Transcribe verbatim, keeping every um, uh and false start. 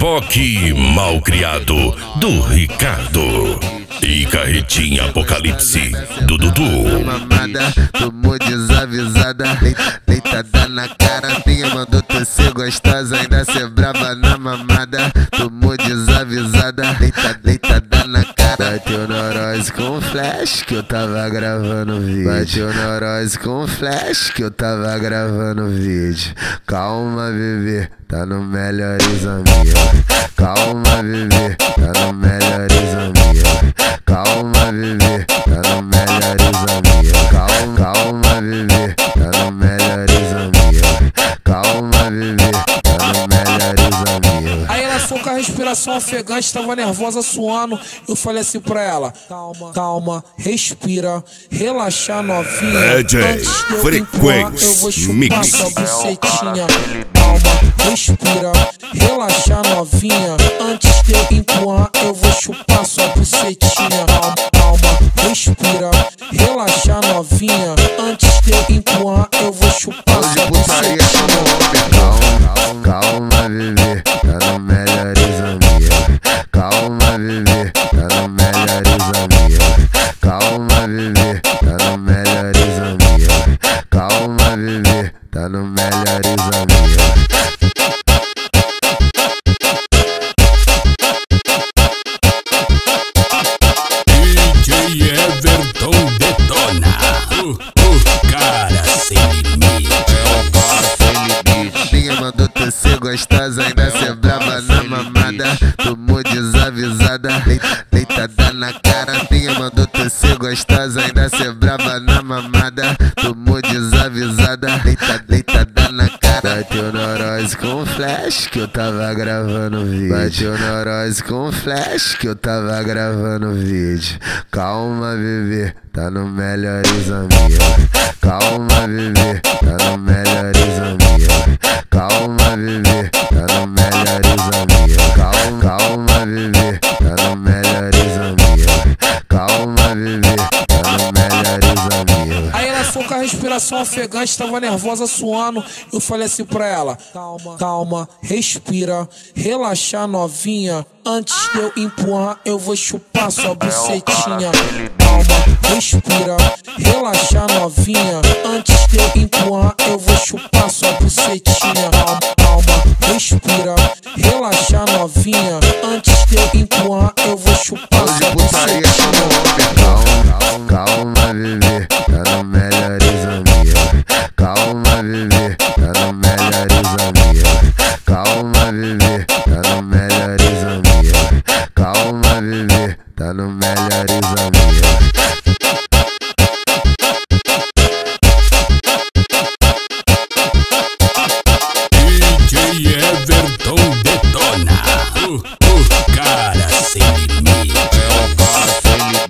Reboque Malcriado do Ricardo e Carretinha Apocalipse do Dudu. Mamada, tomou desavisada, deitada na cara, minha mandou tu ser gostosa, ainda ser braba na mamada. Tomou desavisada, deitada na cara. Bateu neurose com flash que eu tava gravando vídeo. Bateu neurose com flash que eu tava gravando vídeo. Calma, bebê, tá no Melhores Amigos. Calma, bebê, tá no Melhores Amigos. Calma, bebê, tá no Melhores Amigos. Calma, calma, bebê, tá no Melhores Amigos. Calma, bebê, tá no Melhores Amigos. Aí ela foi com a respiração ofegante, tava nervosa, suando. Eu falei assim pra ela: calma, calma, respira, relaxa, novinha. D J Frequency eu vou chupar Mix. sua bucetinha. Calma, respira, relaxa, novinha. Antes de eu empurrar, eu vou chupar sua bucetinha. Calma, calma, respira, relaxa, novinha. Antes de eu empurrar, eu vou chupar sua bucetinha. Calma, calma, bebê, tá no Melhores Amigos. Calma, bebê, tá no Melhores Amigos. Calma, bebê, tá no Melhores Amigos. Calma, bebê, tá no Melhores Amigos. D J Everton detona. O, o cara sem limite. Minha mandou tu ser gostosa, ainda ser brava na mamada. Tomou desavisada, deitada na cara. Minha mandou tu ser gostosa, ainda ser brava na mamada. Tomou desavisada, deitada na cara. Bateu neurose com flash que eu tava gravando vídeo. Bateu neurose com flash que eu tava gravando vídeo. Calma, bebê, tá no Melhores Amigos. Calma, bebê, tá no Melhores Amigos. Calma, bebê, tá no Melhores Amigos. Calma, calma, bebê, tá no Melhores Amigos. Calma, bebê, tá no Melhores Amigos. Aí ela foi com a respiração ofegante, tava nervosa, suando. Eu falei assim pra ela: calma, calma, respira, relaxa, novinha. Antes de eu empurrar, eu vou chupar sua bucetinha. Calma, respira, relaxa, novinha. Antes de eu empurrar, eu vou chupar sua bucetinha. Calma, calma, respira, relaxa, novinha. Antes de eu empurrar, eu vou chupar sua bucetinha. Calma, calma, bebê, tá no Melhores Amigos. Calma, bebê, tá no Melhores Amigos. Calma, bebê, tá no Melhores Amigos. Calma, bebê, tá no Melhores Amigos.